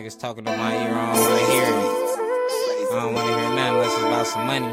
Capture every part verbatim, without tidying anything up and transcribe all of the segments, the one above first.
Niggas talking to my ear, I don't wanna hear it. I don't wanna hear nothing unless it's about some money.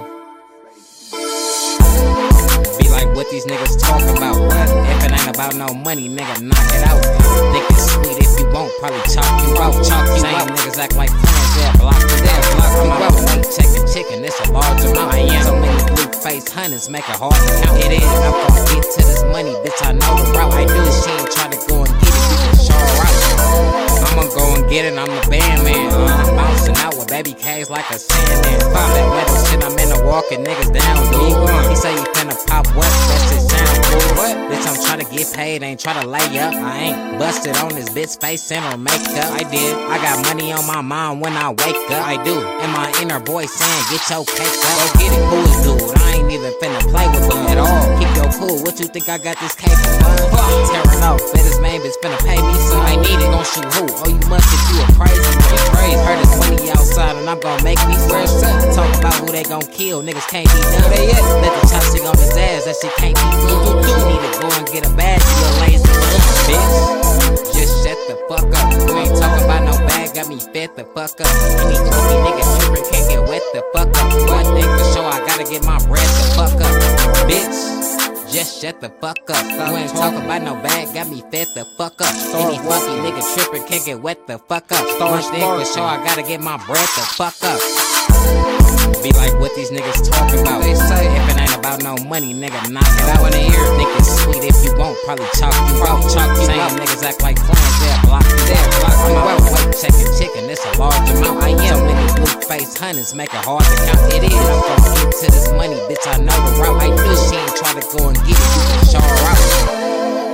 Be like what these niggas talk about. If it ain't about no money, nigga, knock it out. Think it's sweet if you won't, probably chalk you out. Chalk you Same out. Niggas act like friends, yeah, block you there, block you out. One checking chicken, it's a large amount. I am so many blue face hunters, make it hard to count. It is, I'm gonna get to this money, bitch, I know the route. I do this shit, try to go and get it, you can show her out. I'ma go and get it, I'm the band man. Uh, I'm bouncing out with baby K's like a sandman. Pop that metal shit, I'm in the walking niggas down, dude. He say he finna pop what? That shit sound cool. What? Bitch, I'm tryna get paid, ain't tryna lay up. I ain't busted on this bitch face and her makeup. I did. I got money on my mind when I wake up. I do. And my inner voice saying, get your cake up. Go get it, who is dude? I ain't even finna play with them at all. Keep your cool, what you think I got this cake for? Tearing off, bet his main bitch finna pay me some. I need it, gon' shoot who? Oh, you must think you a crazy, you crazy. Heard his money outside and I'm gon' make me fresh. Talk about who they gon' kill, niggas can't be done. They yet. Let the chopstick on his ass, that shit can't be done. You need to go and get a bag, you a lazy bitch. Just shut the fuck up. You ain't talking about no bag, got me fed the fuck up. Any goofy nigga trippin', can't get wet the fuck up. One thing for sure, I gotta get my bread the fuck up. Bitch. Just shut the fuck up. You ain't talking about no bag, got me fed the fuck up. Any fucking nigga trippin', can't get wet the fuck up. One thing for sure, I gotta get my bread the fuck up. Be like what these niggas talking about. They say if it ain't about no money, nigga, knock it out. Wanna hear it, think it's sweet if you won't, probably chalk you out. Chalk you Same out. Niggas act like friends, yeah, block you there, block you out. Wait, checking chicken, it's a large amount. I am so many blue face hunters, make it hard to count. It is, I'm gonna get to this money, bitch, I know the route. I knew she ain't try to go and get it, you can show her out.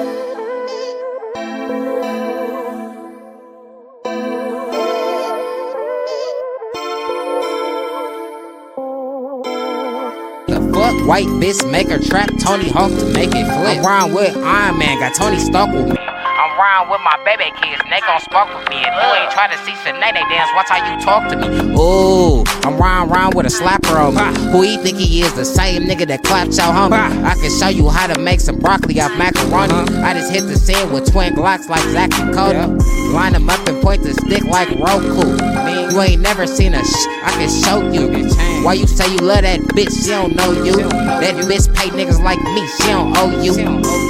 White bitch make her trap Tony Hawk to make it flip. I'm round with Iron Man, got Tony Stark with me. I'm round with my baby kids, and they gon' spark with me. If you ain't try to see Sinead dance, watch how you talk to me. Ooh, I'm round round with a slapper on me. Who he think he is, the same nigga that clapped your homie. I can show you how to make some broccoli off macaroni. I just hit the scene with twin Glocks like Zach and Cody. Line them up and point the stick like Roku. You ain't never seen a sh, I can show you. Why you say you love that bitch, she don't know you. That bitch pay niggas like me, she don't owe you.